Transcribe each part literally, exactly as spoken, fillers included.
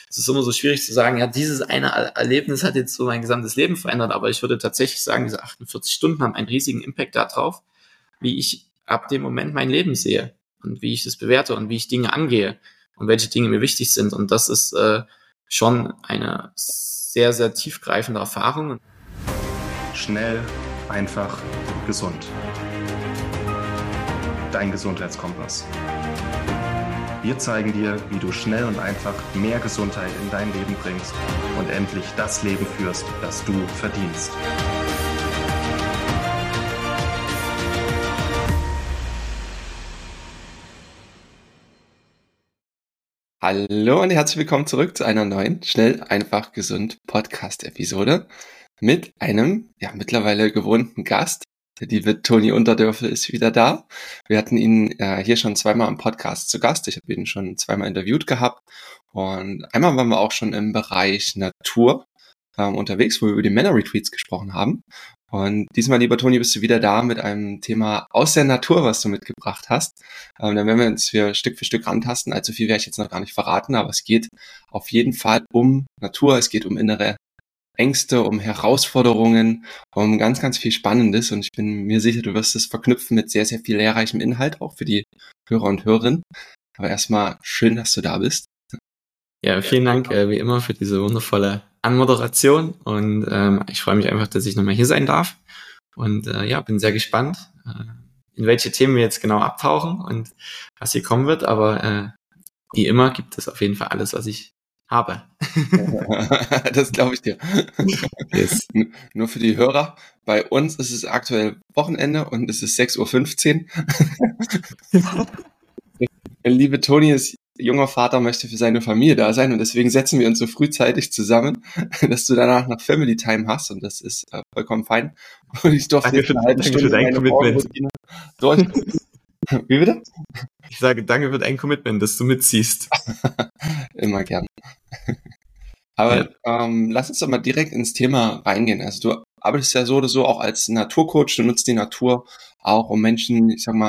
es ist immer so schwierig zu sagen, ja, dieses eine Er- Erlebnis hat jetzt so mein gesamtes Leben verändert, aber ich würde tatsächlich sagen, diese achtundvierzig Stunden haben einen riesigen Impact darauf, wie ich ab dem Moment mein Leben sehe und wie ich das bewerte und wie ich Dinge angehe und welche Dinge mir wichtig sind. Und das ist äh, schon eine sehr, sehr tiefgreifende Erfahrung. Schnell, einfach, gesund. Dein Gesundheitskompass. Wir zeigen dir, wie du schnell und einfach mehr Gesundheit in dein Leben bringst und endlich das Leben führst, das du verdienst. Hallo und herzlich willkommen zurück zu einer neuen Schnell, einfach, gesund Podcast-Episode mit einem ja mittlerweile gewohnten Gast. Der liebe Toni Unterdörfel ist wieder da. Wir hatten ihn äh, hier schon zweimal im Podcast zu Gast. Ich habe ihn schon zweimal interviewt gehabt. Und einmal waren wir auch schon im Bereich Natur ähm, unterwegs, wo wir über die Männer-Retreats gesprochen haben. Und diesmal, lieber Toni, bist du wieder da mit einem Thema aus der Natur, was du mitgebracht hast. Ähm, dann werden wir uns hier Stück für Stück rantasten. Allzu viel werde ich jetzt noch gar nicht verraten, aber es geht auf jeden Fall um Natur, es geht um innere Ängste, um Herausforderungen, um ganz, ganz viel Spannendes. Und ich bin mir sicher, du wirst es verknüpfen mit sehr, sehr viel lehrreichem Inhalt, auch für die Hörer und Hörerinnen. Aber erstmal schön, dass du da bist. Ja, vielen Dank äh, wie immer für diese wundervolle Anmoderation und ähm, ich freue mich einfach, dass ich nochmal hier sein darf und äh, ja, bin sehr gespannt, äh, in welche Themen wir jetzt genau abtauchen und was hier kommen wird, aber äh, wie immer gibt es auf jeden Fall alles, was ich habe. Das glaube ich dir. Yes. Nur für die Hörer, bei uns ist es aktuell Wochenende und es ist sechs Uhr fünfzehn. Der liebe Toni ist junger Vater, möchte für seine Familie da sein und deswegen setzen wir uns so frühzeitig zusammen, dass du danach noch Family Time hast und das ist äh, vollkommen fein. Und ich durfte Danke jetzt für, eine halbe danke Stunde für dein meine Commitment. Morgenroutine durch. Wie bitte? Ich sage danke für dein Commitment, dass du mitziehst. Immer gern. Aber ja. ähm, lass uns doch mal direkt ins Thema reingehen. Also du arbeitest ja so oder so auch als Naturcoach, du nutzt die Natur auch, um Menschen, ich sag mal,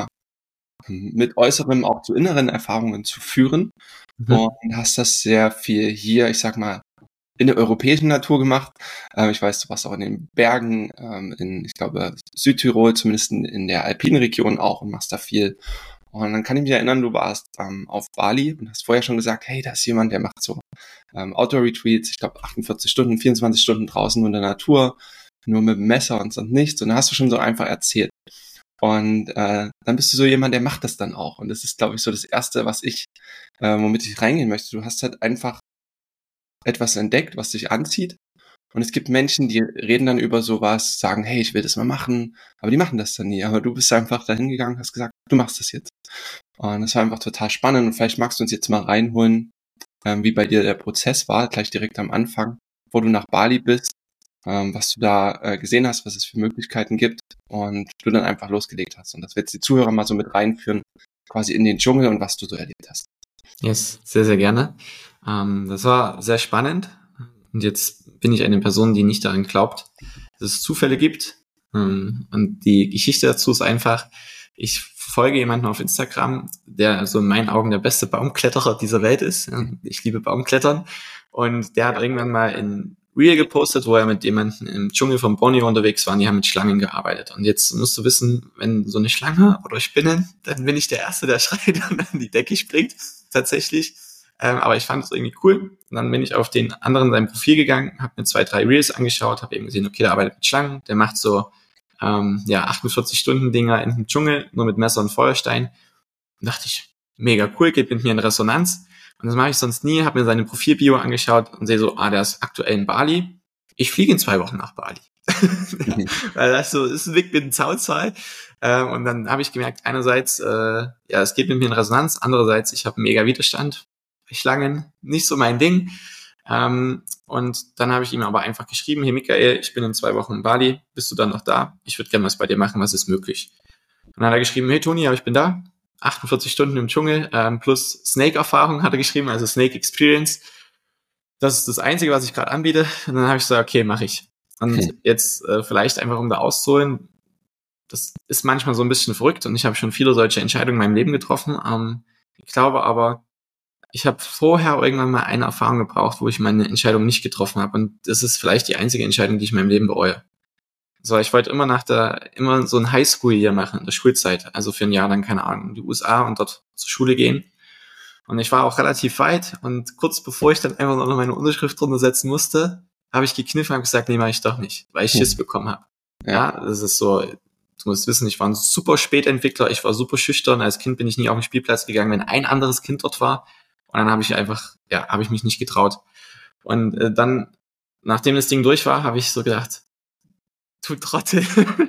mit äußeren, auch zu inneren Erfahrungen zu führen. Mhm. Und hast das sehr viel hier, ich sag mal, in der europäischen Natur gemacht. Ähm, ich weiß, du warst auch in den Bergen, ähm, in, ich glaube, Südtirol, zumindest in, in der alpinen Region auch und machst da viel. Und dann kann ich mich erinnern, du warst ähm, auf Bali und hast vorher schon gesagt, hey, da ist jemand, der macht so ähm, Outdoor-Retreats, ich glaube achtundvierzig Stunden, vierundzwanzig Stunden draußen in der Natur, nur mit dem Messer und sonst nichts. Und dann hast du schon so einfach erzählt. Und äh, dann bist du so jemand, der macht das dann auch. Und das ist, glaube ich, so das Erste, was ich, äh, womit ich reingehen möchte. Du hast halt einfach etwas entdeckt, was dich anzieht. Und es gibt Menschen, die reden dann über sowas, sagen, hey, ich will das mal machen, aber die machen das dann nie. Aber du bist einfach dahin gegangen, hast gesagt, du machst das jetzt. Und das war einfach total spannend. Und vielleicht magst du uns jetzt mal reinholen, ähm, wie bei dir der Prozess war, gleich direkt am Anfang, wo du nach Bali bist, ähm, was du da äh, gesehen hast, was es für Möglichkeiten gibt und du dann einfach losgelegt hast. Und das wird jetzt die Zuhörer mal so mit reinführen, quasi in den Dschungel und was du so erlebt hast. Yes, sehr, sehr gerne. Ähm, das war sehr spannend. Und jetzt bin ich eine Person, die nicht daran glaubt, dass es Zufälle gibt. Und die Geschichte dazu ist einfach, ich folge jemanden auf Instagram, der so in meinen Augen der beste Baumkletterer dieser Welt ist. Ich liebe Baumklettern. Und der hat irgendwann mal in Reel gepostet, wo er mit jemandem im Dschungel von Borneo unterwegs war und die haben mit Schlangen gearbeitet. Und jetzt musst du wissen, wenn so eine Schlange oder Spinnen, dann bin ich der Erste, der schreit und an die Decke springt, tatsächlich. Ähm, aber ich fand es irgendwie cool. Und dann bin ich auf den anderen sein Profil gegangen, habe mir zwei, drei Reels angeschaut, habe eben gesehen, okay, der arbeitet mit Schlangen, der macht so ähm, ja achtundvierzig Stunden Dinger in dem Dschungel, nur mit Messer und Feuerstein. Und dachte ich, mega cool, geht mit mir in Resonanz. Und das mache ich sonst nie, habe mir seine Profilbio angeschaut und sehe so, ah, der ist aktuell in Bali. Ich fliege in zwei Wochen nach Bali. Mhm. Weil das so ist ein Weg mit dem Zaunzahl. Ähm, und dann habe ich gemerkt, einerseits, äh, ja, es geht mit mir in Resonanz, andererseits, ich habe mega Widerstand. Schlangen, nicht so mein Ding. Ähm, und dann habe ich ihm aber einfach geschrieben, hey Michael, ich bin in zwei Wochen in Bali, bist du dann noch da? Ich würde gerne was bei dir machen, was ist möglich? Und dann hat er geschrieben, hey Toni, aber ich bin da. achtundvierzig Stunden im Dschungel, ähm, plus Snake-Erfahrung hat er geschrieben, also Snake Experience. Das ist das Einzige, was ich gerade anbiete. Und dann habe ich gesagt, okay, mache ich. Und okay. jetzt äh, vielleicht einfach, um da auszuholen, das ist manchmal so ein bisschen verrückt und ich habe schon viele solche Entscheidungen in meinem Leben getroffen. Ähm, ich glaube aber, ich habe vorher irgendwann mal eine Erfahrung gebraucht, wo ich meine Entscheidung nicht getroffen habe. Und das ist vielleicht die einzige Entscheidung, die ich in meinem Leben bereue. So, ich wollte immer nach der, immer so ein Highschool-Jahr machen, in der Schulzeit. Also für ein Jahr dann, keine Ahnung, in die U S A und dort zur Schule gehen. Und ich war auch relativ weit. Und kurz bevor ich dann einfach noch meine Unterschrift drunter setzen musste, habe ich gekniffen und habe gesagt, nee, mach ich doch nicht, weil ich Schiss bekommen habe. Ja, das ist so, du musst wissen, ich war ein super Spätentwickler, ich war super schüchtern. Als Kind bin ich nie auf den Spielplatz gegangen, wenn ein anderes Kind dort war. Und dann habe ich einfach, ja, habe ich mich nicht getraut. Und äh, dann, nachdem das Ding durch war, habe ich so gedacht, du Trottel,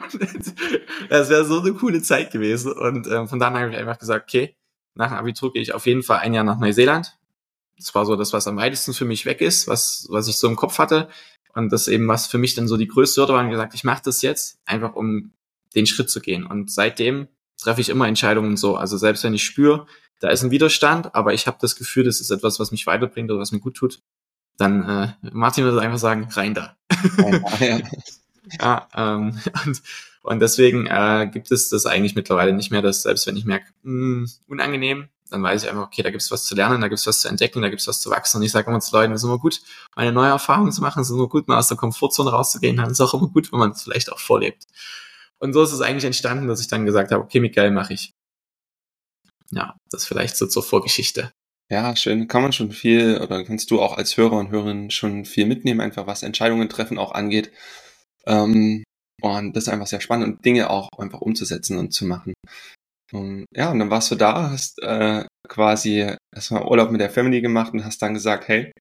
das wäre so eine coole Zeit gewesen. Und ähm, von dann habe ich einfach gesagt, okay, nach dem Abitur gehe ich auf jeden Fall ein Jahr nach Neuseeland. Das war so das, was am weitesten für mich weg ist, was was ich so im Kopf hatte. Und das eben, was für mich dann so die größte Hürde war, und gesagt, ich mache das jetzt, einfach um den Schritt zu gehen. Und seitdem treffe ich immer Entscheidungen so. Also selbst wenn ich spüre, da ist ein Widerstand, aber ich habe das Gefühl, das ist etwas, was mich weiterbringt oder was mir gut tut, dann, äh, Martin würde einfach sagen, rein da. Ja, ja. ja ähm, und, und deswegen äh, gibt es das eigentlich mittlerweile nicht mehr, dass selbst wenn ich merke, mh, unangenehm, dann weiß ich einfach, okay, da gibt's was zu lernen, da gibt's was zu entdecken, da gibt's was zu wachsen. Und ich sage immer zu Leuten, es ist immer gut, eine neue Erfahrung zu machen, es ist immer gut, mal aus der Komfortzone rauszugehen, dann ist es auch immer gut, wenn man es vielleicht auch vorlebt. Und so ist es eigentlich entstanden, dass ich dann gesagt habe, okay, Michael, mache ich. Ja, das vielleicht so zur Vorgeschichte. Ja, schön. Kann man schon viel, oder kannst du auch als Hörer und Hörerin schon viel mitnehmen, einfach was Entscheidungen treffen auch angeht. Ähm, und das ist einfach sehr spannend und Dinge auch einfach umzusetzen und zu machen. Und ja, und dann warst du da, hast äh, quasi erstmal Urlaub mit der Family gemacht und hast dann gesagt, hey,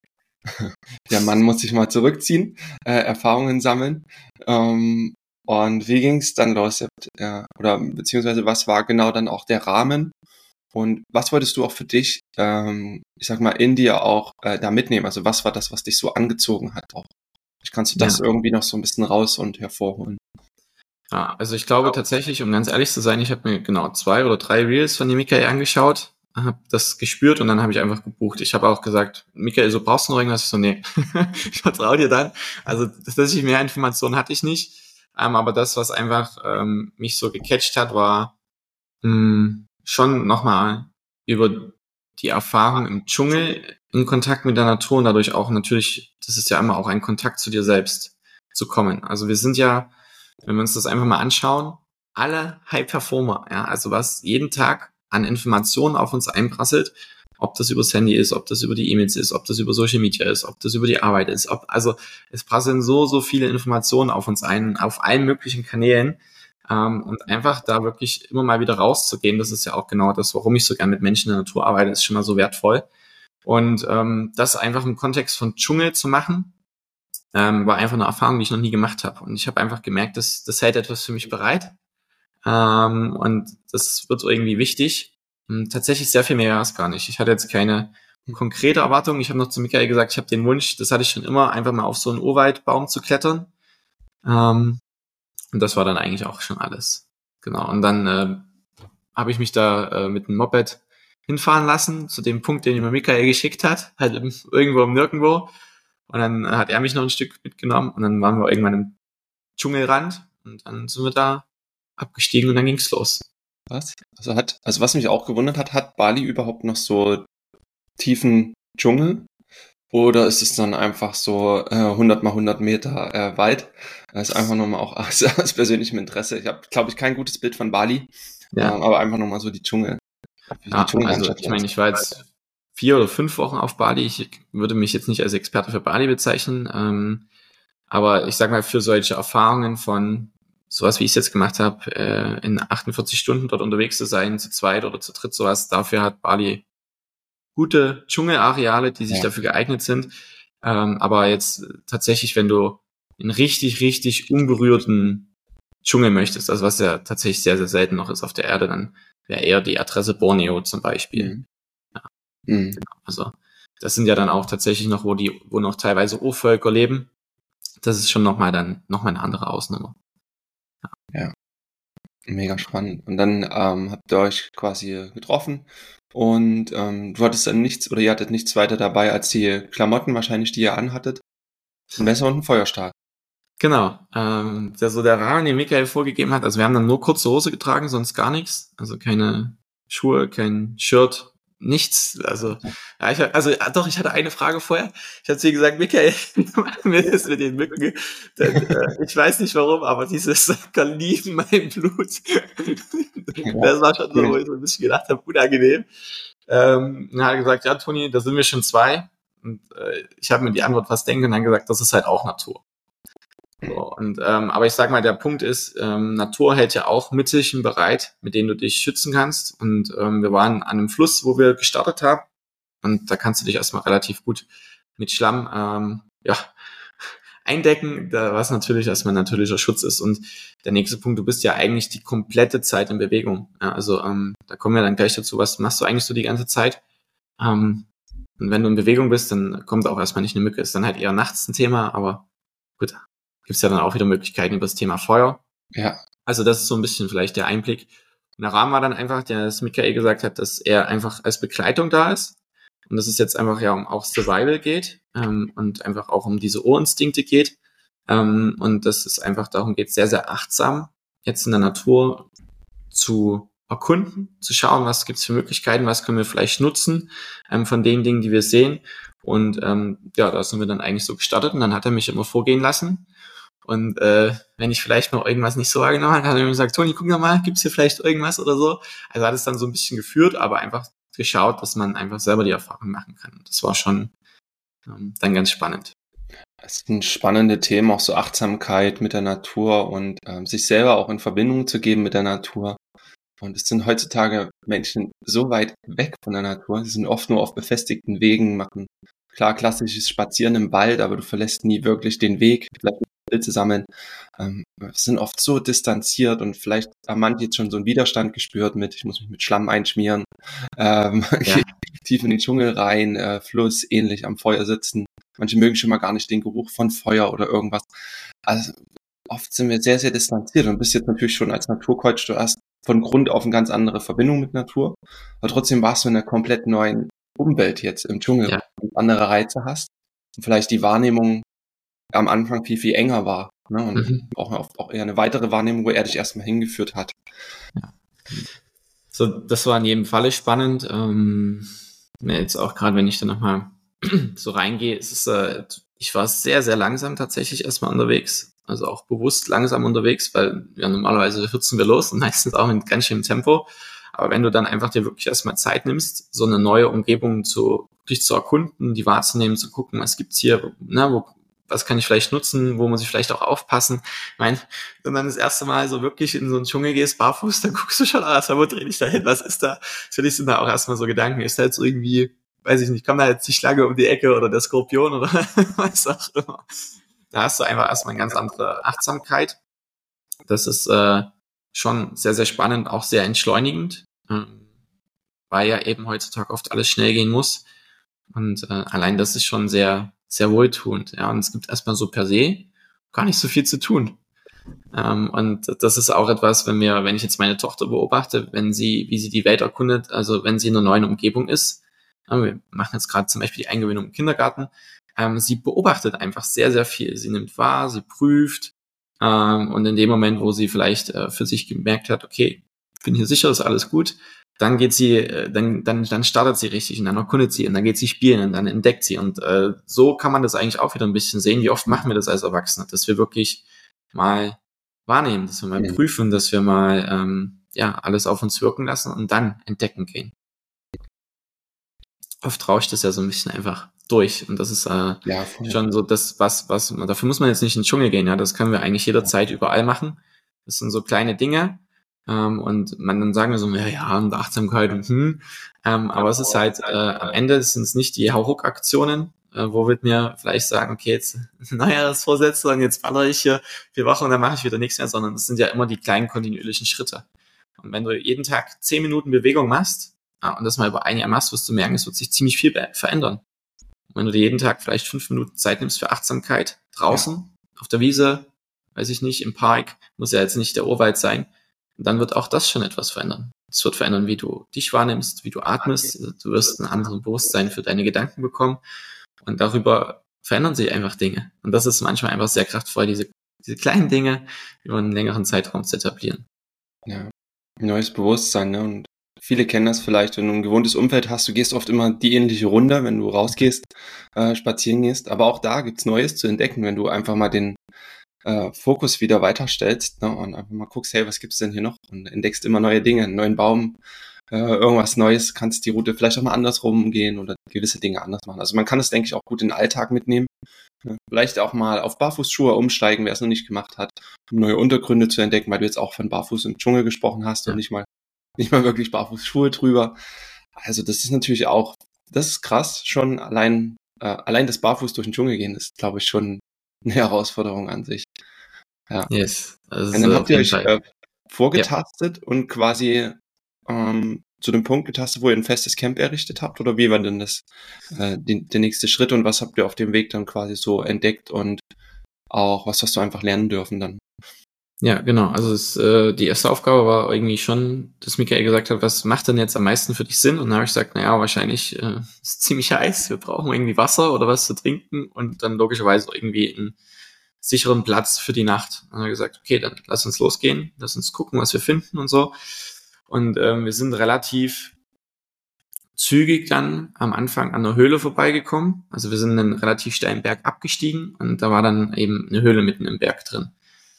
der Mann muss sich mal zurückziehen, äh, Erfahrungen sammeln. Ähm, und wie ging es dann los? Ja, oder beziehungsweise was war genau dann auch der Rahmen? Und was wolltest du auch für dich, ähm, ich sag mal, in dir auch äh, da mitnehmen? Also was war das, was dich so angezogen hat auch? Kannst du das ja. irgendwie noch so ein bisschen raus und hervorholen? Ja, also ich glaube tatsächlich, um ganz ehrlich zu sein, ich habe mir genau zwei oder drei Reels von dem Michael angeschaut, habe das gespürt und dann habe ich einfach gebucht. Ich habe auch gesagt, Michael, so brauchst du noch irgendwas? Ich so, nee, ich vertraue dir dann. Also tatsächlich mehr Informationen hatte ich nicht. Ähm, aber das, was einfach ähm, mich so gecatcht hat, war mh, schon nochmal über die Erfahrung im Dschungel in Kontakt mit der Natur und dadurch auch natürlich, das ist ja immer auch ein Kontakt zu dir selbst zu kommen. Also wir sind ja, wenn wir uns das einfach mal anschauen, alle High-Performer, ja, also was jeden Tag an Informationen auf uns einprasselt, ob das übers Handy ist, ob das über die E-Mails ist, ob das über Social Media ist, ob das über die Arbeit ist, ob, also es prasseln so, so viele Informationen auf uns ein, auf allen möglichen Kanälen, ähm, und einfach da wirklich immer mal wieder rauszugehen, das ist ja auch genau das, warum ich so gern mit Menschen in der Natur arbeite, ist schon mal so wertvoll. Und ähm, das einfach im Kontext von Dschungel zu machen, ähm, war einfach eine Erfahrung, die ich noch nie gemacht habe. Und ich habe einfach gemerkt, dass das hält etwas für mich bereit. Ähm, und das wird irgendwie wichtig. Und tatsächlich sehr viel mehr war es gar nicht. Ich hatte jetzt keine konkrete Erwartung. Ich habe noch zu Michael gesagt, ich habe den Wunsch, das hatte ich schon immer, einfach mal auf so einen Urwaldbaum zu klettern. Ähm, und das war dann eigentlich auch schon alles. Genau. Und dann äh, habe ich mich da äh, mit einem Moped hinfahren lassen, zu dem Punkt, den mir Michael geschickt hat, halt irgendwo im Nirgendwo. Und dann hat er mich noch ein Stück mitgenommen und dann waren wir irgendwann im Dschungelrand und dann sind wir da abgestiegen und dann ging's los. Was? Also hat, also was mich auch gewundert hat, hat Bali überhaupt noch so tiefen Dschungel? Oder ist es dann einfach so äh, hundert mal hundert Meter äh, weit? Das ist einfach nochmal auch aus, aus persönlichem Interesse. Ich habe, glaube ich, kein gutes Bild von Bali, ja. ähm, aber einfach nochmal so die Dschungel. Die ja, also ich meine, ich war jetzt vier oder fünf Wochen auf Bali. Ich würde mich jetzt nicht als Experte für Bali bezeichnen, ähm, aber ich sag mal, für solche Erfahrungen von sowas, wie ich es jetzt gemacht habe, äh, in achtundvierzig Stunden dort unterwegs zu sein, zu zweit oder zu dritt, sowas, dafür hat Bali gute Dschungelareale, die sich ja. dafür geeignet sind. Ähm, aber jetzt tatsächlich, wenn du einen richtig, richtig unberührten Dschungel möchtest, also was ja tatsächlich sehr, sehr selten noch ist auf der Erde, dann wäre eher die Adresse Borneo zum Beispiel. Mhm. Ja. Mhm. Genau. Also das sind ja dann auch tatsächlich noch, wo die, wo noch teilweise Urvölker leben. Das ist schon nochmal dann nochmal eine andere Ausnahme. Ja. ja. Mega spannend. Und dann ähm, habt ihr euch quasi getroffen und ähm, du hattest dann nichts oder ihr hattet nichts weiter dabei als die Klamotten wahrscheinlich, die ihr anhattet. Ein Messer und ein Feuerstab. Genau. Ähm, der, so der Rahmen, den Michael vorgegeben hat, also wir haben dann nur kurze Hose getragen, sonst gar nichts. Also keine Schuhe, kein Shirt, nichts. Also, ja, ich, also ja, doch, ich hatte eine Frage vorher. Ich habe zu ihr gesagt, Michael, mir ist mit den Mücken, denn, äh, ich weiß nicht warum, aber dieses lieben mein Blut. Das war schon so, wo ich so ein bisschen gedacht habe, unangenehm. Ähm, dann hat er gesagt, ja, Toni, da sind wir schon zwei. Und äh, ich habe mir die Antwort fast denken und dann gesagt, das ist halt auch Natur. So, und ähm, aber ich sag mal, der Punkt ist, ähm, Natur hält ja auch Mittelchen bereit, mit denen du dich schützen kannst. Und ähm, wir waren an einem Fluss, wo wir gestartet haben. Und da kannst du dich erstmal relativ gut mit Schlamm ähm, ja, eindecken, da, was natürlich erstmal natürlicher Schutz ist. Und der nächste Punkt, du bist ja eigentlich die komplette Zeit in Bewegung. Ja, also ähm, da kommen wir dann gleich dazu, was machst du eigentlich so die ganze Zeit? Ähm, und wenn du in Bewegung bist, dann kommt auch erstmal nicht eine Mücke. Ist dann halt eher nachts ein Thema, aber gut, gibt's ja dann auch wieder Möglichkeiten über das Thema Feuer. Ja. Also das ist so ein bisschen vielleicht der Einblick. Und der Rahmen war dann einfach, dass Michael gesagt hat, dass er einfach als Begleitung da ist. Und dass es jetzt einfach ja um auch Survival geht ähm, und einfach auch um diese Urinstinkte geht. Ähm, und dass es einfach darum geht, sehr, sehr achtsam jetzt in der Natur zu erkunden, zu schauen, was gibt's für Möglichkeiten, was können wir vielleicht nutzen ähm, von den Dingen, die wir sehen. Und ähm, ja, da sind wir dann eigentlich so gestartet. Und dann hat er mich immer vorgehen lassen. Und äh, wenn ich vielleicht noch irgendwas nicht so wahrgenommen habe, hat er mir gesagt, Toni, guck doch mal, gibt's hier vielleicht irgendwas oder so. Also hat es dann so ein bisschen geführt, aber einfach geschaut, dass man einfach selber die Erfahrung machen kann. Das war schon ähm, dann ganz spannend. Es sind spannende Themen, auch so Achtsamkeit mit der Natur und ähm, sich selber auch in Verbindung zu geben mit der Natur. Und es sind heutzutage Menschen so weit weg von der Natur. Sie sind oft nur auf befestigten Wegen, machen klar klassisches Spazieren im Wald, aber du verlässt nie wirklich den Weg, vielleicht Pilze sammeln. Ähm, sind oft so distanziert und vielleicht haben manche jetzt schon so einen Widerstand gespürt mit, ich muss mich mit Schlamm einschmieren, ähm, Ja. tief in den Dschungel rein, äh, Fluss, ähnlich am Feuer sitzen. Manche mögen schon mal gar nicht den Geruch von Feuer oder irgendwas. Also oft sind wir sehr, sehr distanziert und bist jetzt natürlich schon als Naturcoach, du hast von Grund auf eine ganz andere Verbindung mit Natur, aber trotzdem warst du in einer komplett neuen Umwelt jetzt im Dschungel, Ja. wo du andere Reize hast und vielleicht die Wahrnehmung am Anfang viel, viel enger war, ne? Und Mhm. auch, auch eher eine weitere Wahrnehmung, wo er dich erstmal hingeführt hat. Ja. So, das war in jedem Falle spannend. Ähm, jetzt auch gerade, wenn ich da nochmal so reingehe, es ist, äh, ich war sehr, sehr langsam tatsächlich erstmal unterwegs. Also auch bewusst langsam unterwegs, weil ja normalerweise hürzen wir los und meistens auch mit ganz schönem Tempo. Aber wenn du dann einfach dir wirklich erstmal Zeit nimmst, so eine neue Umgebung zu, dich zu erkunden, die wahrzunehmen, zu gucken, was gibt's hier, na, wo, was kann ich vielleicht nutzen, wo muss ich vielleicht auch aufpassen. Ich meine, wenn man das erste Mal so wirklich in so einen Dschungel gehst, barfuß, dann guckst du schon, ah, wo dreh ich da hin, was ist da? Natürlich sind da auch erstmal so Gedanken, ist da jetzt irgendwie, weiß ich nicht, kommt da jetzt die Schlange um die Ecke oder der Skorpion oder was auch immer. Da hast du einfach erstmal eine ganz andere Achtsamkeit. Das ist äh, schon sehr, sehr spannend, auch sehr entschleunigend, ähm, weil ja eben heutzutage oft alles schnell gehen muss. Und äh, allein das ist schon sehr, sehr wohltuend. Ja, und es gibt erstmal so per se gar nicht so viel zu tun. Ähm, und das ist auch etwas, wenn wir, wenn ich jetzt meine Tochter beobachte, wenn sie, wie sie die Welt erkundet, also wenn sie in einer neuen Umgebung ist, ja, wir machen jetzt gerade zum Beispiel die Eingewöhnung im Kindergarten, ähm, sie beobachtet einfach sehr, sehr viel. Sie nimmt wahr, sie prüft, ähm, und in dem Moment, wo sie vielleicht äh, für sich gemerkt hat, okay, ich bin hier sicher, ist alles gut, dann geht sie, äh, dann, dann, dann startet sie richtig und dann erkundet sie und dann geht sie spielen und dann entdeckt sie. Und äh, so kann man das eigentlich auch wieder ein bisschen sehen. Wie oft machen wir das als Erwachsene, dass wir wirklich mal wahrnehmen, dass wir mal Mhm. prüfen, dass wir mal ähm, ja alles auf uns wirken lassen und dann entdecken gehen. Oft rauscht es ja so ein bisschen einfach durch und das ist äh, Ja, voll. schon so das, was, was, dafür muss man jetzt nicht in den Dschungel gehen, ja, das können wir eigentlich jederzeit überall machen. Das sind so kleine Dinge, ähm, und man dann sagen wir so, ja, ja, und Achtsamkeit und hm, ähm, aber es ist halt, äh, am Ende sind es nicht die Hauruck-Aktionen, äh, wo wird mir vielleicht sagen, okay, jetzt Neujahrsvorsätze und jetzt ballere ich hier vier Wochen und dann mache ich wieder nichts mehr, sondern das sind ja immer die kleinen kontinuierlichen Schritte. Und wenn du jeden Tag zehn Minuten Bewegung machst, ja, und das mal über ein Jahr machst, wirst du merken, es wird sich ziemlich viel be- verändern. Und wenn du dir jeden Tag vielleicht fünf Minuten Zeit nimmst für Achtsamkeit, draußen, auf der Wiese, weiß ich nicht, im Park, muss ja jetzt nicht der Urwald sein, dann wird auch das schon etwas verändern. Es wird verändern, wie du dich wahrnimmst, wie du atmest, du wirst ein anderes Bewusstsein für deine Gedanken bekommen und darüber verändern sich einfach Dinge. Und das ist manchmal einfach sehr kraftvoll, diese, diese kleinen Dinge über einen längeren Zeitraum zu etablieren. Ja, neues Bewusstsein, ne? Und viele kennen das vielleicht, wenn du ein gewohntes Umfeld hast, du gehst oft immer die ähnliche Runde, wenn du rausgehst, äh, spazieren gehst. Aber auch da gibt's Neues zu entdecken, wenn du einfach mal den äh, Fokus wieder weiterstellst, ne, und einfach mal guckst, hey, was gibt's denn hier noch? Und entdeckst immer neue Dinge, einen neuen Baum, äh, irgendwas Neues, kannst die Route vielleicht auch mal andersrum gehen oder gewisse Dinge anders machen. Also man kann es, denke ich, auch gut in den Alltag mitnehmen. Ja, vielleicht auch mal auf Barfußschuhe umsteigen, wer es noch nicht gemacht hat, um neue Untergründe zu entdecken, weil du jetzt auch von Barfuß im Dschungel gesprochen hast Ja. und nicht mal nicht mal wirklich Barfußschuhe drüber. Also das ist natürlich auch, das ist krass, schon allein äh, allein das Barfuß durch den Dschungel gehen ist, glaube ich, schon eine Herausforderung an sich. Ja. Yes, also Und dann äh, habt auf ihr jeden euch Fall. äh, Ja. vorgetastet und quasi ähm, zu dem Punkt getastet, wo ihr ein festes Camp errichtet habt? Oder wie war denn das äh, die, der nächste Schritt und was habt ihr auf dem Weg dann quasi so entdeckt und auch was hast du einfach lernen dürfen dann? Ja, genau. Also es, äh, die erste Aufgabe war irgendwie schon, dass Michael gesagt hat, was macht denn jetzt am meisten für dich Sinn? Und dann habe ich gesagt, naja, wahrscheinlich äh, ist es ziemlich heiß, wir brauchen irgendwie Wasser oder was zu trinken und dann logischerweise irgendwie einen sicheren Platz für die Nacht. Und dann habe ich gesagt, okay, dann lass uns losgehen, lass uns gucken, was wir finden und so. Und ähm, wir sind relativ zügig dann am Anfang an der Höhle vorbeigekommen. Also wir sind einen relativ steilen Berg abgestiegen und da war dann eben eine Höhle mitten im Berg drin.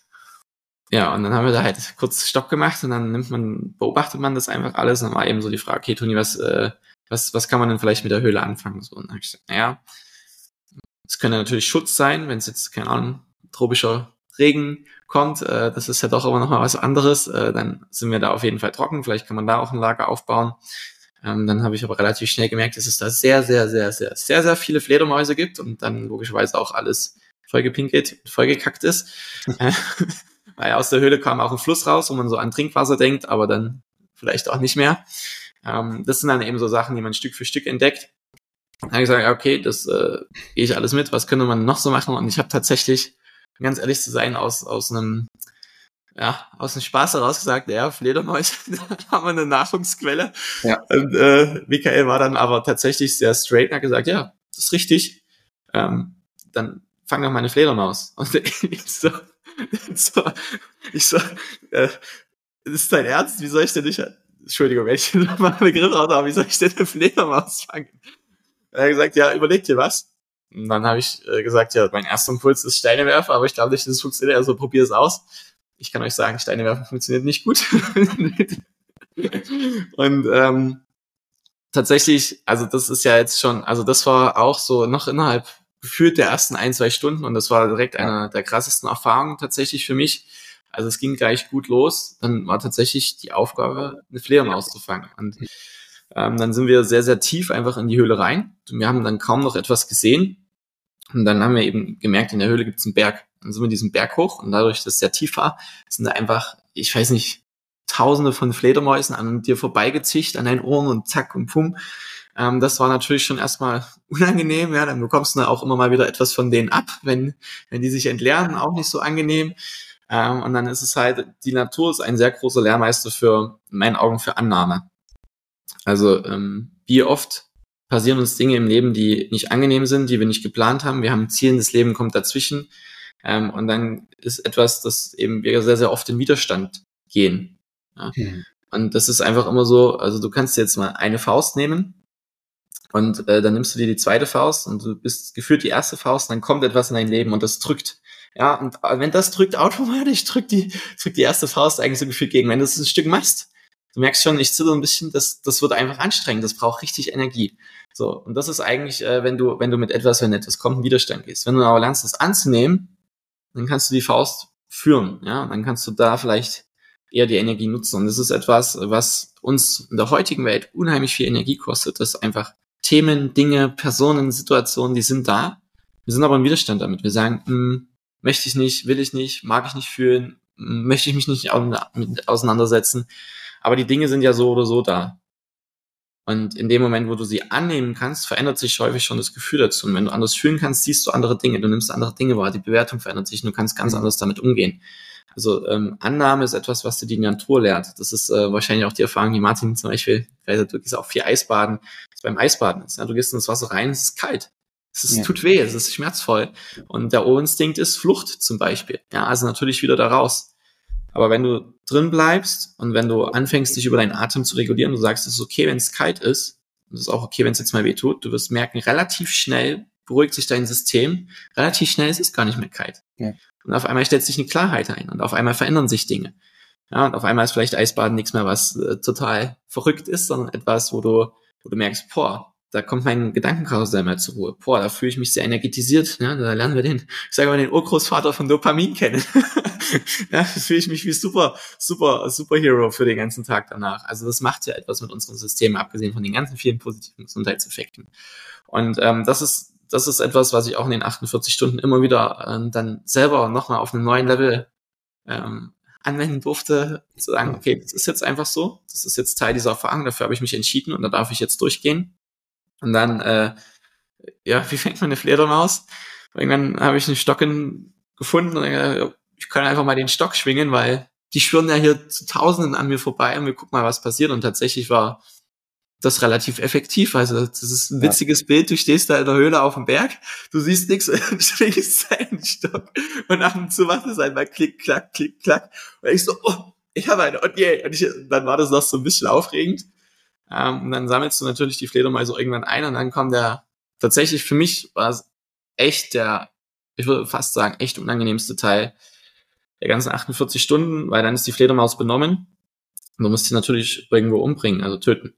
Ja, und dann haben wir da halt kurz Stopp gemacht und dann nimmt man, beobachtet man das einfach alles. Und dann war eben so die Frage, okay, Toni, was, äh, was, was kann man denn vielleicht mit der Höhle anfangen? So, und dann habe ich gesagt, naja, es könnte natürlich Schutz sein, wenn es jetzt, keine Ahnung, tropischer Regen kommt. Äh, das ist ja doch aber nochmal was anderes. Äh, dann sind wir da auf jeden Fall trocken. Vielleicht kann man da auch ein Lager aufbauen. Ähm, dann habe ich aber relativ schnell gemerkt, dass es da sehr, sehr, sehr, sehr, sehr, sehr viele Fledermäuse gibt und dann logischerweise auch alles vollgepinkelt, vollgekackt ist. Weil aus der Höhle kam auch ein Fluss raus, wo man so an Trinkwasser denkt, aber dann vielleicht auch nicht mehr. Ähm, das sind dann eben so Sachen, die man Stück für Stück entdeckt. Dann habe ich gesagt, okay, das äh, gehe ich alles mit, was könnte man noch so machen? Und ich habe tatsächlich, um ganz ehrlich zu sein, aus aus einem ja, aus dem Spaß heraus gesagt, ja, Fledermäuse, da haben wir eine Nahrungsquelle. Ja. Und äh, Michael war dann aber tatsächlich sehr straight und hat gesagt, ja, das ist richtig. Ähm, dann fang doch mal eine Fledermaus. Und ich so, so ich so, äh, das ist dein Ernst? Wie soll ich denn nicht, Entschuldigung, wenn ich nochmal einen Begriff raus habe, wie soll ich denn eine Fledermaus fangen? Er hat gesagt, ja, überleg dir was. Und dann habe ich äh, gesagt, ja, mein erster Impuls ist Steine werfen, aber ich glaube nicht, dass es funktioniert, also probier es aus. Ich kann euch sagen, Steine werfen funktioniert nicht gut. Und ähm, tatsächlich, also das ist ja jetzt schon, also das war auch so noch innerhalb gefühlt der ersten ein, zwei Stunden und das war direkt ja. eine der krassesten Erfahrungen tatsächlich für mich. Also es ging gleich gut los. Dann war tatsächlich die Aufgabe, eine Fledermaus zu fangen. Und ähm, dann sind wir sehr, sehr tief einfach in die Höhle rein. Und wir haben dann kaum noch etwas gesehen. Und dann haben wir eben gemerkt, in der Höhle gibt es einen Berg. Dann sind wir diesen Berg hoch und dadurch, dass es sehr tief war, sind da einfach, ich weiß nicht, Tausende von Fledermäusen an dir vorbeigezischt, an deinen Ohren und zack und pum. Ähm, das war natürlich schon erstmal unangenehm. Ja, dann bekommst du auch immer mal wieder etwas von denen ab, wenn wenn die sich entleeren, auch nicht so angenehm. Ähm, und dann ist es halt, die Natur ist ein sehr großer Lehrmeister für, in meinen Augen, für Annahme. Also ähm, wie oft passieren uns Dinge im Leben, die nicht angenehm sind, die wir nicht geplant haben. Wir haben ein Ziel, das Leben kommt dazwischen. Ähm, und dann ist etwas, das eben wir sehr, sehr oft in Widerstand gehen. Ja. Hm. Und das ist einfach immer so, also du kannst jetzt mal eine Faust nehmen und äh, dann nimmst du dir die zweite Faust und du bist gefühlt die erste Faust, dann kommt etwas in dein Leben und das drückt. Ja, und wenn das drückt automatisch, drückt die, drückt die erste Faust eigentlich so gefühlt gegen. Wenn du das ein Stück machst, du merkst schon, ich zitter ein bisschen, das, das wird einfach anstrengend, das braucht richtig Energie. So, und das ist eigentlich, äh, wenn du, wenn du mit etwas, wenn etwas kommt, in Widerstand gehst. Wenn du aber lernst, das anzunehmen, dann kannst du die Faust führen, ja, und dann kannst du da vielleicht eher die Energie nutzen. Und das ist etwas, was uns in der heutigen Welt unheimlich viel Energie kostet. Das ist einfach Themen, Dinge, Personen, Situationen, die sind da. Wir sind aber im Widerstand damit. Wir sagen, mh, möchte ich nicht, will ich nicht, mag ich nicht fühlen, mh, möchte ich mich nicht mit auseinandersetzen. Aber die Dinge sind ja so oder so da. Und in dem Moment, wo du sie annehmen kannst, verändert sich häufig schon das Gefühl dazu. Und wenn du anders fühlen kannst, siehst du andere Dinge. Du nimmst andere Dinge wahr. Die Bewertung verändert sich und du kannst ganz anders damit umgehen. Also ähm, Annahme ist etwas, was dir die Natur lehrt. Das ist äh, wahrscheinlich auch die Erfahrung, die Martin zum Beispiel, du gehst auch viel Eisbaden, das beim Eisbaden ist. Ja? Du gehst ins Wasser rein, es ist kalt. Es ist, ja. tut weh, es ist schmerzvoll. Und der Urinstinkt ist Flucht zum Beispiel. Ja, also natürlich wieder da raus. Aber wenn du drin bleibst und wenn du anfängst, dich über deinen Atem zu regulieren, du sagst, es ist okay, wenn es kalt ist, es ist auch okay, wenn es jetzt mal weh tut, du wirst merken, relativ schnell beruhigt sich dein System, relativ schnell ist es gar nicht mehr kalt. Ja. Und auf einmal stellt sich eine Klarheit ein und auf einmal verändern sich Dinge. Ja, und auf einmal ist vielleicht Eisbaden nichts mehr, was äh, total verrückt ist, sondern etwas, wo du, wo du merkst, boah, da kommt mein Gedankenkarussell mal zur Ruhe. Boah, da fühle ich mich sehr energetisiert. Ja, da lernen wir den, ich sage mal, den Urgroßvater von Dopamin kennen. Ja, da fühle ich mich wie super, super, Superhero für den ganzen Tag danach. Also das macht ja etwas mit unserem System, abgesehen von den ganzen vielen positiven Gesundheitseffekten. Und ähm, das ist, das ist etwas, was ich auch in den achtundvierzig Stunden immer wieder ähm, dann selber nochmal auf einem neuen Level ähm, anwenden durfte, zu sagen, okay, das ist jetzt einfach so, das ist jetzt Teil dieser Erfahrung, dafür habe ich mich entschieden und da darf ich jetzt durchgehen. Und dann, äh, ja, wie fängt man eine Fledermaus? Irgendwann habe ich einen Stock in, gefunden und äh, ich kann einfach mal den Stock schwingen, weil die schwirren ja hier zu Tausenden an mir vorbei und wir gucken mal, was passiert. Und tatsächlich war das relativ effektiv. Also das ist ein witziges ja. Bild. Du stehst da in der Höhle auf dem Berg, du siehst nichts und schwingst deinen Stock und ab und zu macht es einmal klick, klack, klick, klack. Und ich so, oh, ich habe eine und yeah. Und ich, dann war das noch so ein bisschen aufregend. Um, und dann sammelst du natürlich die Fledermäuse irgendwann ein und dann kommt der, tatsächlich für mich war es echt der, ich würde fast sagen, echt unangenehmste Teil der ganzen achtundvierzig Stunden, weil dann ist die Fledermaus benommen und du musst sie natürlich irgendwo umbringen, also töten.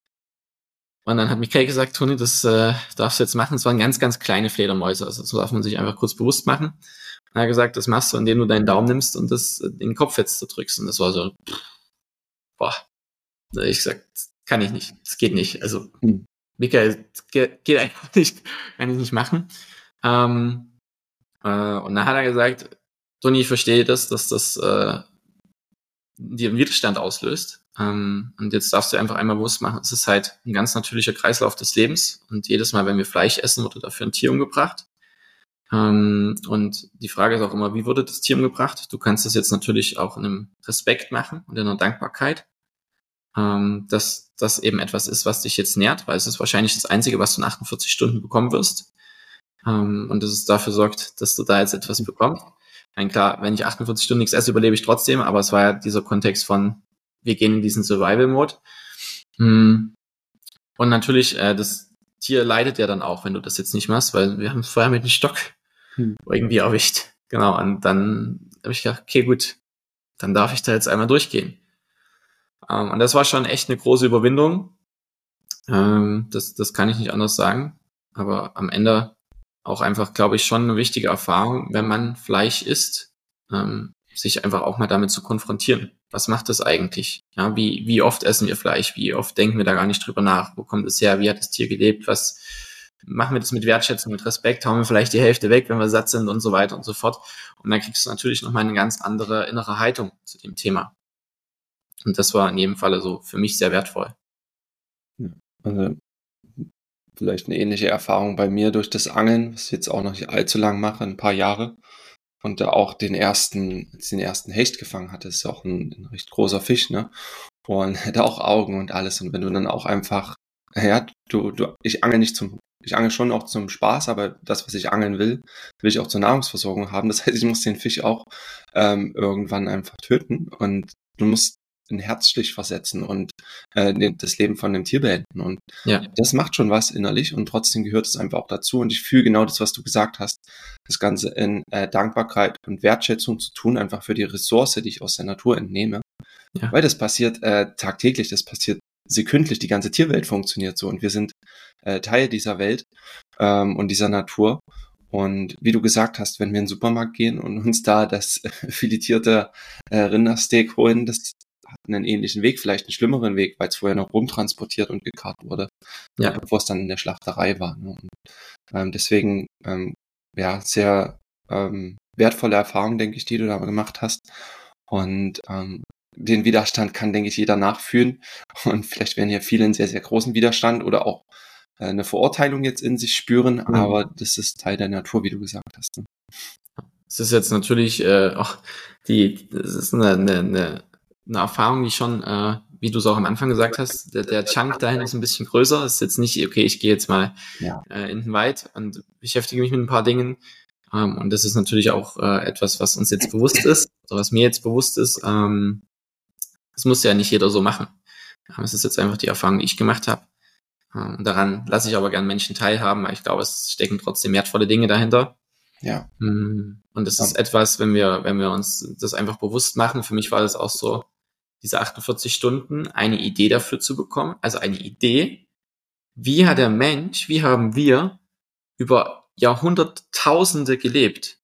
Und dann hat Michael gesagt, Toni, das äh, darfst du jetzt machen. Es waren ganz, ganz kleine Fledermäuse, also das darf man sich einfach kurz bewusst machen. Und er hat gesagt, das machst du, indem du deinen Daumen nimmst und das den Kopf jetzt so drückst. Und das war so, boah, da hab ich gesagt, kann ich nicht, das geht nicht. Also, hm. Michael, geht, geht einfach nicht, kann ich nicht machen. Ähm, äh, und dann hat er gesagt, Toni, ich verstehe das, dass das äh, dir einen Widerstand auslöst. Ähm, und jetzt darfst du einfach einmal bewusst machen, es ist halt ein ganz natürlicher Kreislauf des Lebens. Und jedes Mal, wenn wir Fleisch essen, wurde dafür ein Tier umgebracht. Ähm, und die Frage ist auch immer, wie wurde das Tier umgebracht? Du kannst das jetzt natürlich auch in einem Respekt machen und in einer Dankbarkeit. Ähm, dass das eben etwas ist, was dich jetzt nährt, weil es ist wahrscheinlich das Einzige, was du in achtundvierzig Stunden bekommen wirst. Ähm, und dass es dafür sorgt, dass du da jetzt etwas bekommst. Nein, klar, wenn ich achtundvierzig Stunden nichts esse, überlebe ich trotzdem, aber es war ja dieser Kontext von, wir gehen in diesen Survival-Mode. Und natürlich, äh, das Tier leidet ja dann auch, wenn du das jetzt nicht machst, weil wir haben es vorher mit dem Stock hm. irgendwie erwischt. Genau, und dann habe ich gedacht, okay, gut, dann darf ich da jetzt einmal durchgehen. Um, und das war schon echt eine große Überwindung. Um, das, das kann ich nicht anders sagen. Aber am Ende auch einfach, glaube ich, schon eine wichtige Erfahrung, wenn man Fleisch isst, um, sich einfach auch mal damit zu konfrontieren. Was macht das eigentlich? Ja, wie, wie oft essen wir Fleisch? Wie oft denken wir da gar nicht drüber nach? Wo kommt es her? Wie hat das Tier gelebt? Was machen wir das mit Wertschätzung, mit Respekt? Hauen wir vielleicht die Hälfte weg, wenn wir satt sind und so weiter und so fort? Und dann kriegst du natürlich nochmal eine ganz andere innere Haltung zu dem Thema. Und das war in jedem Falle so für mich sehr wertvoll. Ja, also vielleicht eine ähnliche Erfahrung bei mir durch das Angeln, was ich jetzt auch noch nicht allzu lang mache, ein paar Jahre. Und da auch den ersten, als ich den ersten Hecht gefangen hatte, ist ja auch ein, ein recht großer Fisch, ne? Und hat auch Augen und alles. Und wenn du dann auch einfach, ja, du, du, ich angel nicht zum, ich angel schon auch zum Spaß, aber das, was ich angeln will, will ich auch zur Nahrungsversorgung haben. Das heißt, ich muss den Fisch auch ähm, irgendwann einfach töten und du musst einen Herzstich versetzen und äh, das Leben von dem Tier beenden. Und ja. Das macht schon was innerlich und trotzdem gehört es einfach auch dazu. Und ich fühle genau das, was du gesagt hast, das Ganze in äh, Dankbarkeit und Wertschätzung zu tun, einfach für die Ressource, die ich aus der Natur entnehme. Ja. Weil das passiert äh, tagtäglich, das passiert sekündlich, die ganze Tierwelt funktioniert so und wir sind äh, Teil dieser Welt ähm, und dieser Natur. Und wie du gesagt hast, wenn wir in den Supermarkt gehen und uns da das äh, filetierte äh, Rindersteak holen, das hat einen ähnlichen Weg, vielleicht einen schlimmeren Weg, weil es vorher noch rumtransportiert und gekarrt wurde, ja. äh, bevor es dann in der Schlachterei war. Ne? Und, ähm, deswegen, ähm, ja, sehr ähm, wertvolle Erfahrung, denke ich, die du da gemacht hast. Und ähm, den Widerstand kann, denke ich, jeder nachfühlen. Und vielleicht werden hier viele einen sehr, sehr großen Widerstand oder auch äh, eine Verurteilung jetzt in sich spüren, mhm. aber das ist Teil der Natur, wie du gesagt hast. Ne? Es ist jetzt natürlich äh, auch die, das ist eine, eine, eine eine Erfahrung, die schon, äh, wie du es auch am Anfang gesagt hast, der, der Chunk dahin ist ein bisschen größer. Es ist jetzt nicht, okay, ich gehe jetzt mal ja. äh, in den Wald und beschäftige mich mit ein paar Dingen. Ähm, und das ist natürlich auch äh, etwas, was uns jetzt bewusst ist, oder was mir jetzt bewusst ist. Ähm, das muss ja nicht jeder so machen. Ähm, es ist jetzt einfach die Erfahrung, die ich gemacht habe. Ähm, daran lasse ich aber gern Menschen teilhaben, weil ich glaube, es stecken trotzdem wertvolle Dinge dahinter. Ja. Und das ist etwas, wenn wir, wenn wir uns das einfach bewusst machen. Für mich war das auch so, diese achtundvierzig Stunden, eine Idee dafür zu bekommen. Also eine Idee, wie hat der Mensch, wie haben wir über Jahrhunderttausende gelebt?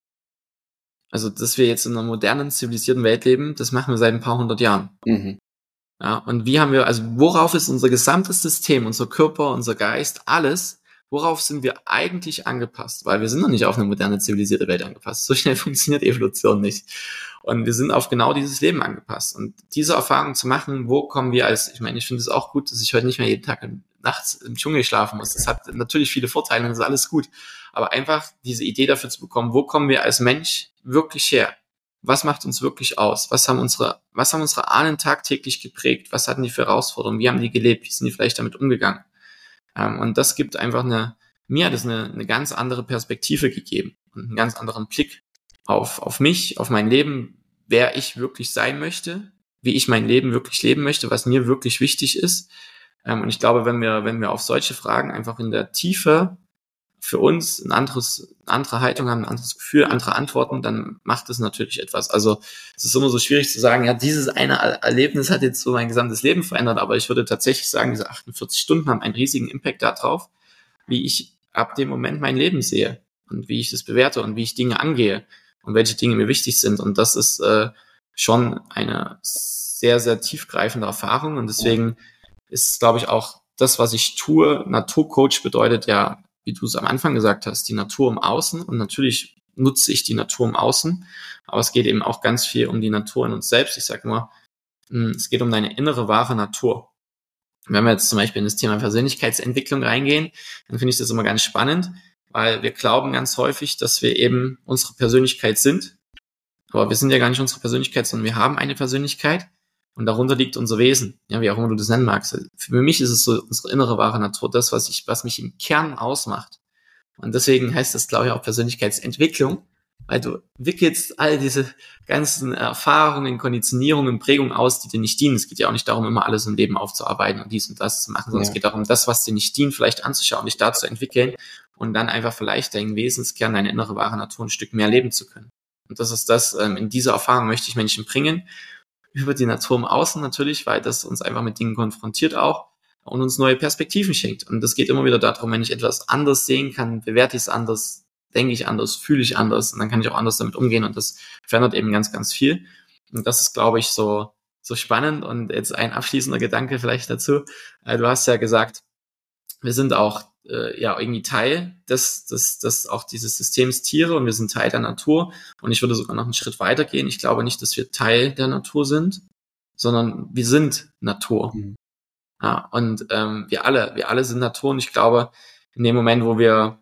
Also, dass wir jetzt in einer modernen, zivilisierten Welt leben, das machen wir seit ein paar hundert Jahren. Mhm. Ja, und wie haben wir, also worauf ist unser gesamtes System, unser Körper, unser Geist, alles, worauf sind wir eigentlich angepasst? Weil wir sind noch nicht auf eine moderne, zivilisierte Welt angepasst. So schnell funktioniert Evolution nicht. Und wir sind auf genau dieses Leben angepasst. Und diese Erfahrung zu machen, wo kommen wir als, ich meine, ich finde es auch gut, dass ich heute nicht mehr jeden Tag nachts im Dschungel schlafen muss. Das hat natürlich viele Vorteile und das ist alles gut. Aber einfach diese Idee dafür zu bekommen, wo kommen wir als Mensch wirklich her? Was macht uns wirklich aus? Was haben unsere, was haben unsere Ahnen tagtäglich geprägt? Was hatten die für Herausforderungen? Wie haben die gelebt? Wie sind die vielleicht damit umgegangen? Ähm, und das gibt einfach eine, mir hat es eine, eine ganz andere Perspektive gegeben und einen ganz anderen Blick auf, auf mich, auf mein Leben, wer ich wirklich sein möchte, wie ich mein Leben wirklich leben möchte, was mir wirklich wichtig ist. Ähm, und ich glaube, wenn wir, wenn wir auf solche Fragen einfach in der Tiefe für uns ein anderes, eine andere Haltung haben, ein anderes Gefühl, andere Antworten, dann macht es natürlich etwas. Also es ist immer so schwierig zu sagen, ja, dieses eine Erlebnis hat jetzt so mein gesamtes Leben verändert, aber ich würde tatsächlich sagen, diese achtundvierzig Stunden haben einen riesigen Impact darauf, wie ich ab dem Moment mein Leben sehe und wie ich das bewerte und wie ich Dinge angehe und welche Dinge mir wichtig sind. Und das ist äh, schon eine sehr, sehr tiefgreifende Erfahrung und deswegen ist, glaube ich, auch das, was ich tue, Naturcoach bedeutet ja, wie du es am Anfang gesagt hast, die Natur im Außen und natürlich nutze ich die Natur im Außen, aber es geht eben auch ganz viel um die Natur in uns selbst. Ich sage immer, es geht um deine innere, wahre Natur. Wenn wir jetzt zum Beispiel in das Thema Persönlichkeitsentwicklung reingehen, dann finde ich das immer ganz spannend, weil wir glauben ganz häufig, dass wir eben unsere Persönlichkeit sind, aber wir sind ja gar nicht unsere Persönlichkeit, sondern wir haben eine Persönlichkeit und darunter liegt unser Wesen, ja, wie auch immer du das nennen magst. Für mich ist es so unsere innere wahre Natur, das, was ich, was mich im Kern ausmacht. Und deswegen heißt das, glaube ich, auch Persönlichkeitsentwicklung, weil du wickelst all diese ganzen Erfahrungen, Konditionierungen, Prägungen aus, die dir nicht dienen. Es geht ja auch nicht darum, immer alles im Leben aufzuarbeiten und dies und das zu machen, sondern ja. Es geht darum, das, was dir nicht dient, vielleicht anzuschauen, dich da zu entwickeln und dann einfach vielleicht deinen Wesenskern, deine innere wahre Natur ein Stück mehr leben zu können. Und das ist das, in dieser Erfahrung möchte ich Menschen bringen, über die Natur im Außen natürlich, weil das uns einfach mit Dingen konfrontiert auch und uns neue Perspektiven schenkt. Und das geht immer wieder darum, wenn ich etwas anders sehen kann, bewerte ich es anders, denke ich anders, fühle ich anders und dann kann ich auch anders damit umgehen und das verändert eben ganz, ganz viel. Und das ist, glaube ich, so, so spannend. Und jetzt ein abschließender Gedanke vielleicht dazu. Du hast ja gesagt, wir sind auch äh, ja irgendwie Teil des, des, des auch dieses Systems Tiere und wir sind Teil der Natur. Und ich würde sogar noch einen Schritt weiter gehen. Ich glaube nicht, dass wir Teil der Natur sind, sondern wir sind Natur. Mhm. Ja, und ähm, wir alle, wir alle sind Natur. Und ich glaube, in dem Moment, wo wir,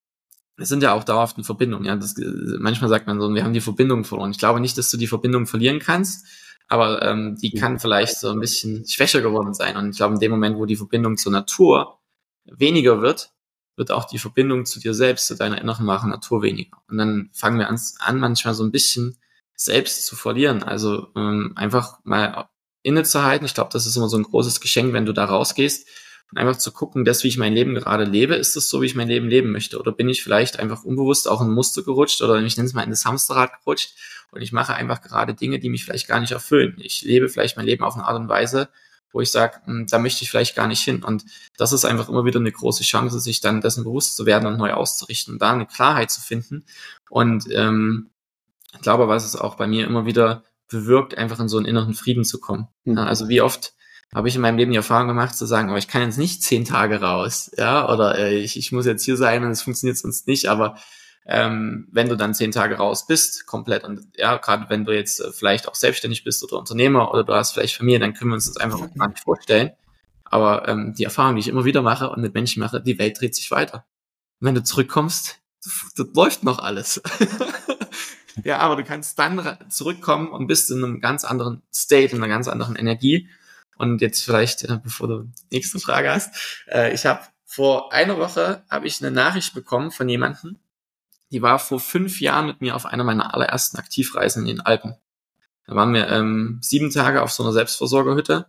wir sind ja auch dauerhaft in Verbindung. Ja, das, manchmal sagt man so, wir haben die Verbindung verloren. Ich glaube nicht, dass du die Verbindung verlieren kannst, aber ähm, die kann vielleicht so ein bisschen schwächer geworden sein. Und ich glaube, in dem Moment, wo die Verbindung zur Natur weniger wird, wird auch die Verbindung zu dir selbst, zu deiner inneren wahren Natur weniger. Und dann fangen wir an, an manchmal so ein bisschen selbst zu verlieren. Also ähm, einfach mal innezuhalten. Ich glaube, das ist immer so ein großes Geschenk, wenn du da rausgehst und einfach zu gucken, das, wie ich mein Leben gerade lebe, ist es so, wie ich mein Leben leben möchte? Oder bin ich vielleicht einfach unbewusst auch in ein Muster gerutscht oder ich nenne es mal in das Hamsterrad gerutscht und ich mache einfach gerade Dinge, die mich vielleicht gar nicht erfüllen. Ich lebe vielleicht mein Leben auf eine Art und Weise, wo ich sage, da möchte ich vielleicht gar nicht hin. Und das ist einfach immer wieder eine große Chance, sich dann dessen bewusst zu werden und neu auszurichten, da eine Klarheit zu finden. Und ähm, ich glaube, was es auch bei mir immer wieder bewirkt, einfach in so einen inneren Frieden zu kommen. Mhm. Also wie oft habe ich in meinem Leben die Erfahrung gemacht, zu sagen, aber ich kann jetzt nicht zehn Tage raus, ja, oder äh, ich, ich muss jetzt hier sein und es funktioniert sonst nicht, aber ähm, wenn du dann zehn Tage raus bist, komplett, und ja, gerade wenn du jetzt äh, vielleicht auch selbstständig bist oder Unternehmer oder du hast vielleicht Familie, dann können wir uns das einfach auch gar nicht vorstellen. Aber ähm, die Erfahrung, die ich immer wieder mache und mit Menschen mache, die Welt dreht sich weiter. Und wenn du zurückkommst, das läuft noch alles. Ja, aber du kannst dann zurückkommen und bist in einem ganz anderen State, in einer ganz anderen Energie. Und jetzt vielleicht, äh, bevor du die nächste Frage hast, äh, ich habe vor einer Woche habe ich eine Nachricht bekommen von jemandem, die war vor fünf Jahren mit mir auf einer meiner allerersten Aktivreisen in den Alpen. Da waren wir ähm, sieben Tage auf so einer Selbstversorgerhütte.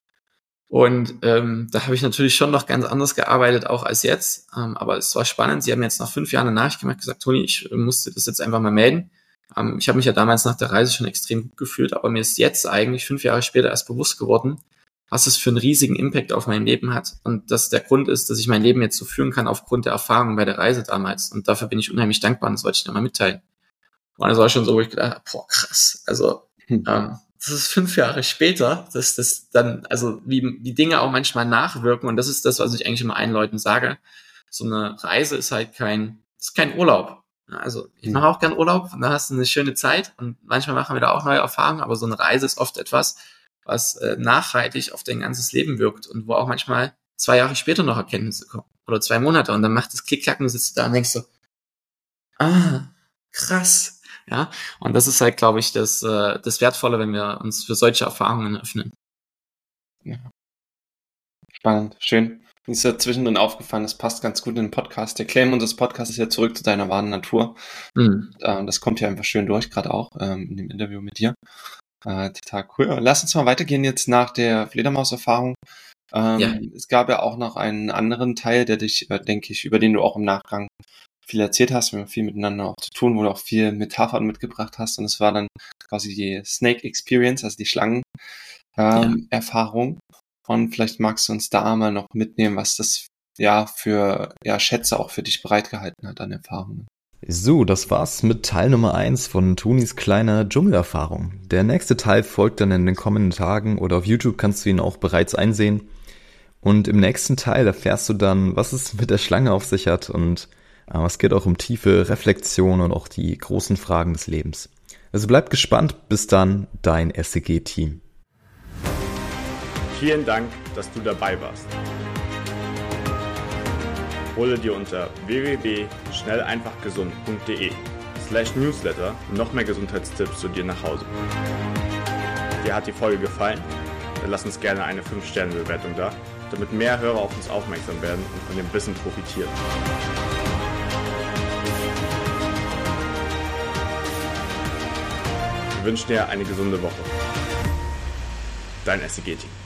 Und ähm, da habe ich natürlich schon noch ganz anders gearbeitet, auch als jetzt. Ähm, aber es war spannend. Sie haben jetzt nach fünf Jahren eine Nachricht gemacht, gesagt, Toni, ich musste das jetzt einfach mal melden. Ähm, ich habe mich ja damals nach der Reise schon extrem gut gefühlt, aber mir ist jetzt eigentlich fünf Jahre später erst bewusst geworden, was es für einen riesigen Impact auf mein Leben hat. Und dass der Grund ist, dass ich mein Leben jetzt so führen kann aufgrund der Erfahrung bei der Reise damals. Und dafür bin ich unheimlich dankbar und das wollte ich dir mal mitteilen. Und das war schon so, wo ich gedacht habe, boah, krass. Also, hm. ähm, das ist fünf Jahre später, dass das dann, also wie die Dinge auch manchmal nachwirken. Und das ist das, was ich eigentlich immer allen Leuten sage. So eine Reise ist halt kein, ist kein Urlaub. Also ich mache auch gern Urlaub und da hast du eine schöne Zeit und manchmal machen wir da auch neue Erfahrungen, aber so eine Reise ist oft etwas, was äh, nachhaltig auf dein ganzes Leben wirkt und wo auch manchmal zwei Jahre später noch Erkenntnisse kommen oder zwei Monate und dann macht es Klick-Klack und du sitzt da und denkst so, ah, krass. Ja, und das ist halt, glaube ich, das, äh, das Wertvolle, wenn wir uns für solche Erfahrungen öffnen. Ja. Spannend, schön. Mir ist ja zwischendrin aufgefallen, das passt ganz gut in den Podcast. Der Claim unseres Podcasts ist ja zurück zu deiner wahren Natur. Mhm. Ähm, das kommt ja einfach schön durch, gerade auch ähm, in dem Interview mit dir. Äh, total cool. Lass uns mal weitergehen jetzt nach der Fledermaus-Erfahrung. Ähm, ja. Es gab ja auch noch einen anderen Teil, der dich, äh, denke ich, über den du auch im Nachgang viel erzählt hast, wir haben viel miteinander auch zu tun, wo du auch viel Metaphern mitgebracht hast und es war dann quasi die Snake Experience, also die Schlangen-Erfahrung. Ähm, ja. Und vielleicht magst du uns da mal noch mitnehmen, was das ja für ja, Schätze auch für dich bereitgehalten hat an Erfahrungen. So, das war's mit Teil Nummer eins von Tonis kleiner Dschungelerfahrung. Der nächste Teil folgt dann in den kommenden Tagen oder auf YouTube kannst du ihn auch bereits einsehen. Und im nächsten Teil erfährst du dann, was es mit der Schlange auf sich hat und aber es geht auch um tiefe Reflexion und auch die großen Fragen des Lebens. Also bleib gespannt. Bis dann, dein S C G-Team. Vielen Dank, dass du dabei warst. Hole dir unter w w w punkt schnell einfach gesund punkt de slash newsletter noch mehr Gesundheitstipps zu dir nach Hause. Dir hat die Folge gefallen? Dann lass uns gerne eine fünf Sterne Bewertung da, damit mehr Hörer auf uns aufmerksam werden und von dem Wissen profitieren. Wir wünschen dir eine gesunde Woche. Dein S C G-Team.